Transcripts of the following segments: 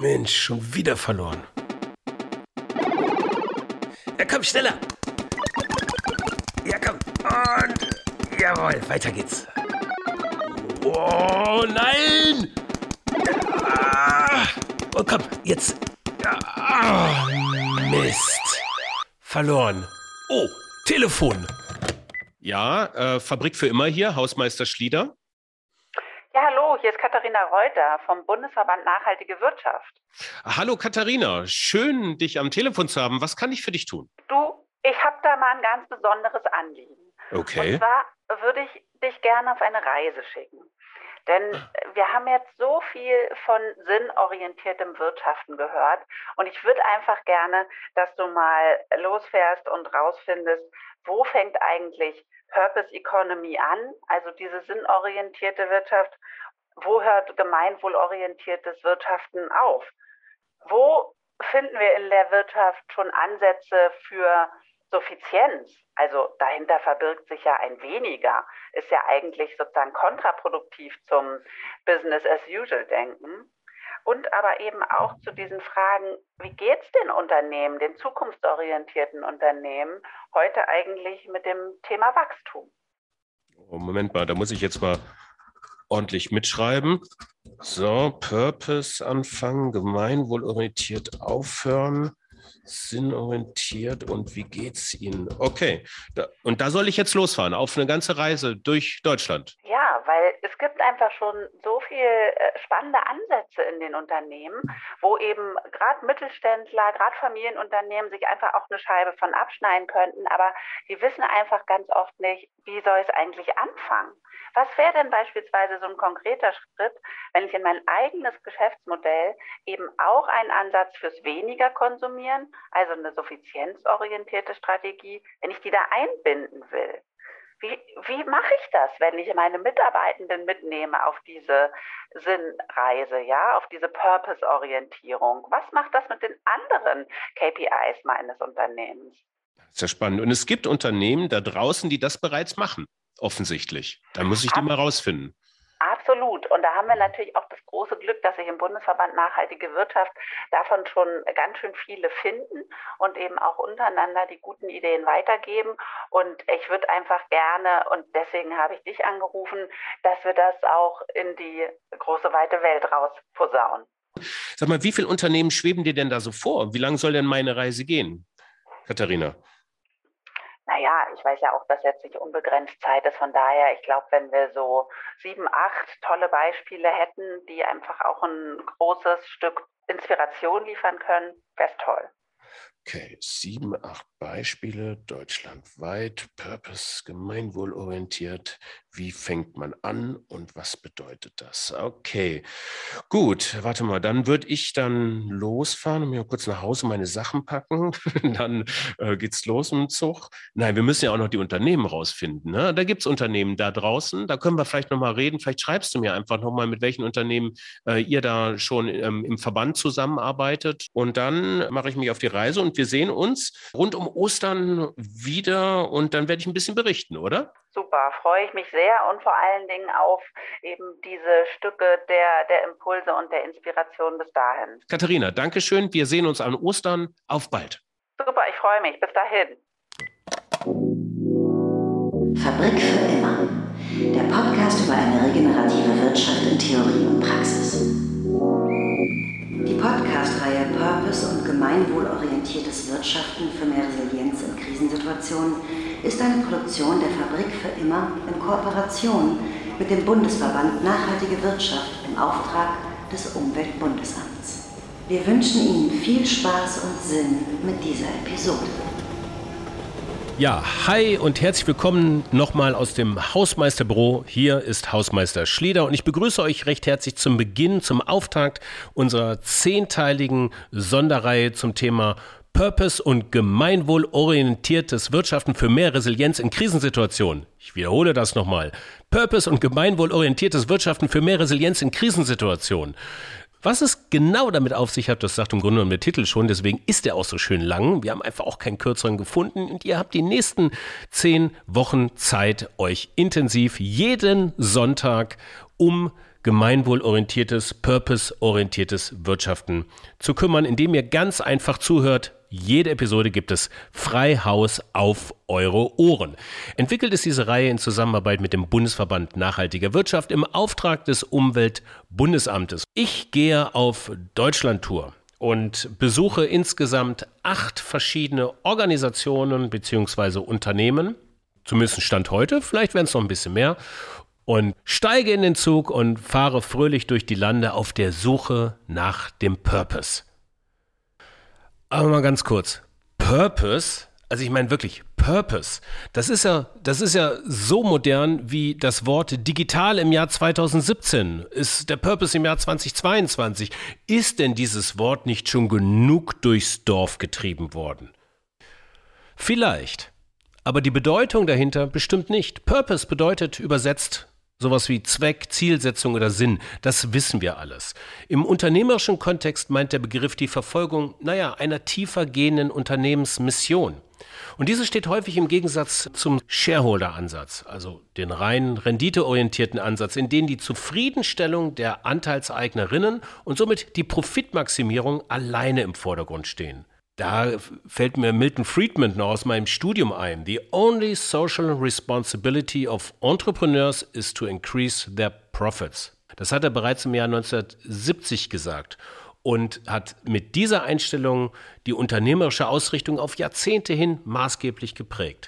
Mensch, schon wieder verloren. Ja, komm, schneller. Ja, komm. Und jawohl, weiter geht's. Oh, nein! Oh, komm, jetzt. Mist. Verloren. Oh, Telefon. Ja, Fabrik für immer hier, Hausmeister Schlieder. Ja, hallo, hier ist Katharina Reuter vom Bundesverband Nachhaltige Wirtschaft. Hallo Katharina, schön, dich am Telefon zu haben. Was kann ich für dich tun? Du, ich habe da mal ein ganz besonderes Anliegen. Okay. Und zwar würde ich dich gerne auf eine Reise schicken. Denn wir haben jetzt so viel von sinnorientiertem Wirtschaften gehört. Und ich würde einfach gerne, dass du mal losfährst und rausfindest, wo fängt eigentlich Purpose Economy an, also diese sinnorientierte Wirtschaft, wo hört gemeinwohlorientiertes Wirtschaften auf? Wo finden wir in der Wirtschaft schon Ansätze für Suffizienz? Also dahinter verbirgt sich ja ein Weniger, ist ja eigentlich sozusagen kontraproduktiv zum Business-as-usual-Denken. Und aber eben auch zu diesen Fragen, wie geht's den Unternehmen, den zukunftsorientierten Unternehmen, heute eigentlich mit dem Thema Wachstum? Oh, Moment mal, da muss ich jetzt mal ordentlich mitschreiben. So, Purpose anfangen, gemeinwohlorientiert aufhören, sinnorientiert und wie geht's Ihnen? Okay, und da soll ich jetzt losfahren, auf eine ganze Reise durch Deutschland. Ja, weil es gibt einfach schon so viel spannende Ansätze in den Unternehmen, wo eben gerade Mittelständler, gerade Familienunternehmen sich einfach auch eine Scheibe von abschneiden könnten, aber die wissen einfach ganz oft nicht, wie soll es eigentlich anfangen? Was wäre denn beispielsweise so ein konkreter Schritt, wenn ich in mein eigenes Geschäftsmodell eben auch einen Ansatz fürs weniger konsumieren, also eine suffizienzorientierte Strategie, wenn ich die da einbinden will? Wie mache ich das, wenn ich meine Mitarbeitenden mitnehme auf diese Sinnreise, ja, auf diese Purpose-Orientierung? Was macht das mit den anderen KPIs meines Unternehmens? Das ist ja spannend. Und es gibt Unternehmen da draußen, die das bereits machen, offensichtlich. Da muss ich die mal rausfinden. Absolut. Und da haben wir natürlich auch das große Glück, dass sich im Bundesverband Nachhaltige Wirtschaft davon schon ganz schön viele finden und eben auch untereinander die guten Ideen weitergeben. Und ich würde einfach gerne, und deswegen habe ich dich angerufen, dass wir das auch in die große weite Welt rausposaunen. Sag mal, wie viele Unternehmen schweben dir denn da so vor? Wie lange soll denn meine Reise gehen, Katharina? Naja, ich weiß ja auch, dass jetzt nicht unbegrenzt Zeit ist. Von daher, ich glaube, wenn wir so 7, 8 tolle Beispiele hätten, die einfach auch ein großes Stück Inspiration liefern können, wäre es toll. Okay, 7, 8 Beispiele, deutschlandweit, Purpose, gemeinwohlorientiert. Wie fängt man an und was bedeutet das? Okay, gut, warte mal, dann würde ich dann losfahren und mir kurz nach Hause meine Sachen packen. Dann geht's los im Zug. Nein, wir müssen ja auch noch die Unternehmen rausfinden. Ne? Da gibt's Unternehmen da draußen, da können wir vielleicht nochmal reden. Vielleicht schreibst du mir einfach nochmal, mit welchen Unternehmen ihr da schon im Verband zusammenarbeitet. Und dann mache ich mich auf die Reise und wir sehen uns rund um Ostern wieder und dann werde ich ein bisschen berichten, oder? Super, freue ich mich sehr und vor allen Dingen auf eben diese Stücke der Impulse und der Inspiration bis dahin. Katharina, danke schön. Wir sehen uns an Ostern. Auf bald. Super, ich freue mich. Bis dahin. Fabrik für immer. Der Podcast über eine regenerative Wirtschaft in Theorie und Praxis. Die Podcast-Reihe Purpose und gemeinwohlorientiertes Wirtschaften für mehr Resilienz in Krisensituationen ist eine Produktion der Fabrik für immer in Kooperation mit dem Bundesverband Nachhaltige Wirtschaft im Auftrag des Umweltbundesamts. Wir wünschen Ihnen viel Spaß und Sinn mit dieser Episode. Ja, hi und herzlich willkommen nochmal aus dem Hausmeisterbüro. Hier ist Hausmeister Schlieder und ich begrüße euch recht herzlich zum Beginn, zum Auftakt unserer 10-teiligen Sonderreihe zum Thema Purpose und gemeinwohlorientiertes Wirtschaften für mehr Resilienz in Krisensituationen. Ich wiederhole das nochmal. Purpose und gemeinwohlorientiertes Wirtschaften für mehr Resilienz in Krisensituationen. Was es genau damit auf sich hat, das sagt im Grunde genommen der Titel schon, deswegen ist er auch so schön lang. Wir haben einfach auch keinen kürzeren gefunden und ihr habt die nächsten 10 Wochen Zeit, euch intensiv jeden Sonntag um gemeinwohlorientiertes, purpose-orientiertes Wirtschaften zu kümmern, indem ihr ganz einfach zuhört. Jede Episode gibt es frei Haus auf eure Ohren. Entwickelt ist diese Reihe in Zusammenarbeit mit dem Bundesverband Nachhaltiger Wirtschaft im Auftrag des Umweltbundesamtes. Ich gehe auf Deutschlandtour und besuche insgesamt 8 verschiedene Organisationen bzw. Unternehmen, zumindest Stand heute, vielleicht werden es noch ein bisschen mehr, und steige in den Zug und fahre fröhlich durch die Lande auf der Suche nach dem Purpose. Aber mal ganz kurz, Purpose, also ich meine wirklich Purpose, das ist ja so modern wie das Wort digital im Jahr 2017. Ist der Purpose im Jahr 2022? Ist denn dieses Wort nicht schon genug durchs Dorf getrieben worden? Vielleicht, aber die Bedeutung dahinter bestimmt nicht. Purpose bedeutet übersetzt sowas wie Zweck, Zielsetzung oder Sinn, das wissen wir alles. Im unternehmerischen Kontext meint der Begriff die Verfolgung, einer tiefer gehenden Unternehmensmission. Und diese steht häufig im Gegensatz zum Shareholder-Ansatz, also den rein renditeorientierten Ansatz, in dem die Zufriedenstellung der Anteilseignerinnen und somit die Profitmaximierung alleine im Vordergrund stehen. Da fällt mir Milton Friedman noch aus meinem Studium ein. The only social responsibility of entrepreneurs is to increase their profits. Das hat er bereits im Jahr 1970 gesagt und hat mit dieser Einstellung die unternehmerische Ausrichtung auf Jahrzehnte hin maßgeblich geprägt.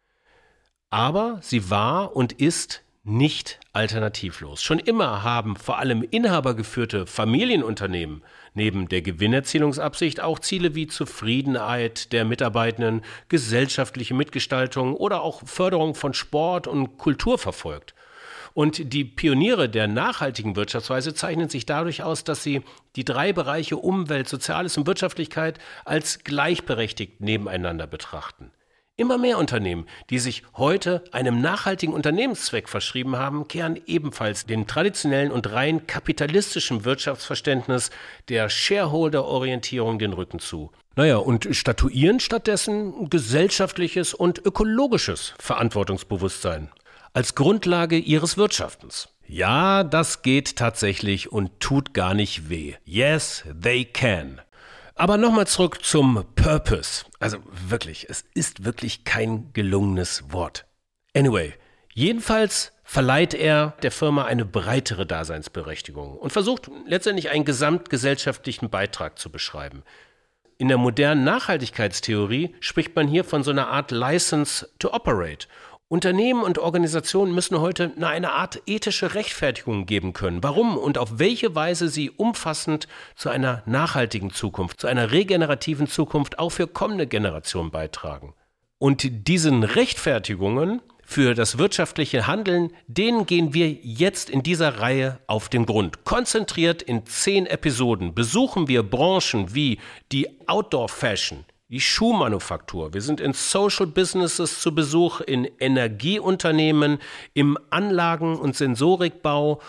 Aber sie war und ist nicht alternativlos. Schon immer haben vor allem inhabergeführte Familienunternehmen neben der Gewinnerzielungsabsicht auch Ziele wie Zufriedenheit der Mitarbeitenden, gesellschaftliche Mitgestaltung oder auch Förderung von Sport und Kultur verfolgt. Und die Pioniere der nachhaltigen Wirtschaftsweise zeichnen sich dadurch aus, dass sie die 3 Bereiche Umwelt, Soziales und Wirtschaftlichkeit als gleichberechtigt nebeneinander betrachten. Immer mehr Unternehmen, die sich heute einem nachhaltigen Unternehmenszweck verschrieben haben, kehren ebenfalls dem traditionellen und rein kapitalistischen Wirtschaftsverständnis der Shareholder-Orientierung den Rücken zu. Und statuieren stattdessen gesellschaftliches und ökologisches Verantwortungsbewusstsein als Grundlage ihres Wirtschaftens. Ja, das geht tatsächlich und tut gar nicht weh. Yes, they can. Aber nochmal zurück zum Purpose. Also wirklich, es ist wirklich kein gelungenes Wort. Anyway, jedenfalls verleiht er der Firma eine breitere Daseinsberechtigung und versucht letztendlich einen gesamtgesellschaftlichen Beitrag zu beschreiben. In der modernen Nachhaltigkeitstheorie spricht man hier von so einer Art License to Operate. Unternehmen und Organisationen müssen heute eine Art ethische Rechtfertigung geben können, warum und auf welche Weise sie umfassend zu einer nachhaltigen Zukunft, zu einer regenerativen Zukunft auch für kommende Generationen beitragen. Und diesen Rechtfertigungen für das wirtschaftliche Handeln, denen gehen wir jetzt in dieser Reihe auf den Grund. Konzentriert in 10 Episoden besuchen wir Branchen wie die Outdoor Fashion, die Schuhmanufaktur. Wir sind in Social Businesses zu Besuch, in Energieunternehmen, im Anlagen- und Sensorikbau,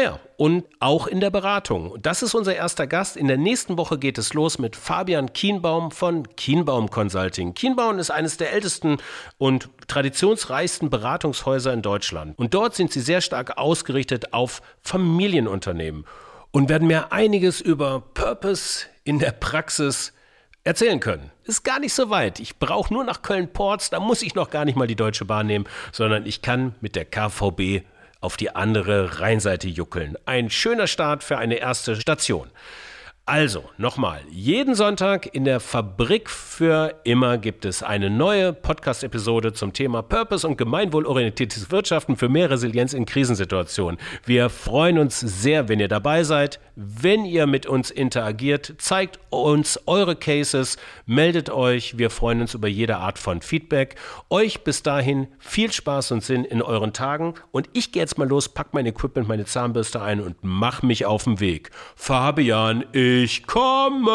und auch in der Beratung. Das ist unser erster Gast. In der nächsten Woche geht es los mit Fabian Kienbaum von Kienbaum Consulting. Kienbaum ist eines der ältesten und traditionsreichsten Beratungshäuser in Deutschland. Und dort sind sie sehr stark ausgerichtet auf Familienunternehmen und werden mir einiges über Purpose in der Praxis erzählen können. Ist gar nicht so weit. Ich brauche nur nach Köln-Porz, da muss ich noch gar nicht mal die Deutsche Bahn nehmen, sondern ich kann mit der KVB auf die andere Rheinseite juckeln. Ein schöner Start für eine erste Station. Also, nochmal, jeden Sonntag in der Fabrik für immer gibt es eine neue Podcast-Episode zum Thema Purpose und gemeinwohlorientiertes Wirtschaften für mehr Resilienz in Krisensituationen. Wir freuen uns sehr, wenn ihr dabei seid, wenn ihr mit uns interagiert, zeigt uns eure Cases, meldet euch, wir freuen uns über jede Art von Feedback. Euch bis dahin viel Spaß und Sinn in euren Tagen und ich gehe jetzt mal los, pack mein Equipment, meine Zahnbürste ein und mach mich auf den Weg. Fabian, ich komme!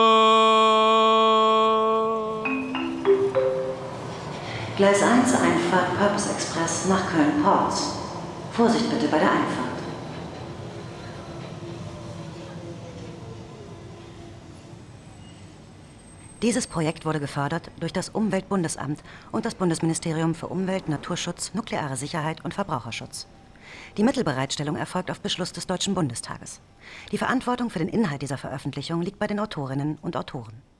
Gleis 1, Einfahrt Purpose Express nach Köln-Porz. Vorsicht bitte bei der Einfahrt. Dieses Projekt wurde gefördert durch das Umweltbundesamt und das Bundesministerium für Umwelt, Naturschutz, nukleare Sicherheit und Verbraucherschutz. Die Mittelbereitstellung erfolgt auf Beschluss des Deutschen Bundestages. Die Verantwortung für den Inhalt dieser Veröffentlichung liegt bei den Autorinnen und Autoren.